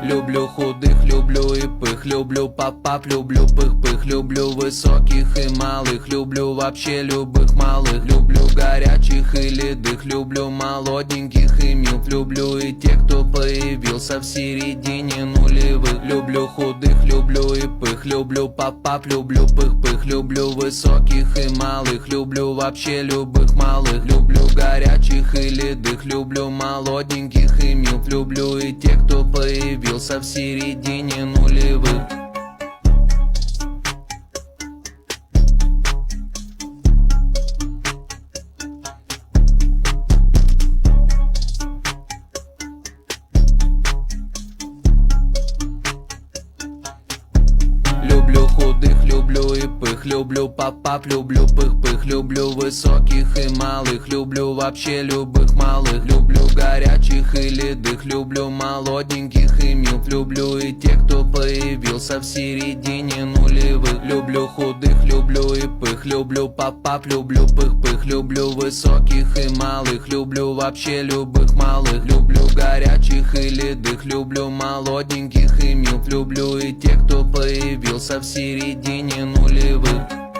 Люблю худых, люблю и пых, люблю пап-пап, люблю пых-пых. Люблю высоких и малых, люблю вообще любых малых. Люблю горячих и ледых, люблю молоденьких и милф. Люблю и тех, кто появился в середине нулевых. Люблю худых, люблю и пых, люблю пап-пап, люблю пых-пых. Люблю высоких и малых, люблю вообще любых малых. Люблю горячих и ледых, люблю молоденьких и милф. Люблю и тех, кто появился в середине нулевых. Люблю худых, люблю и пых, люблю пап-пап, люблю пых-пых. Люблю высоких и малых, люблю вообще любых малых. Люблю горячих и ледых, люблю молоденьких и милф. Люблю и тех, кто появился в середине нулевых. Люблю худых, люблю и пых, люблю пап-пап, люблю пых-пых. Люблю высоких и малых, люблю вообще любых малых. Люблю горячих и ледых, люблю молоденьких и милф. Люблю и тех, кто появился в середине нулевых.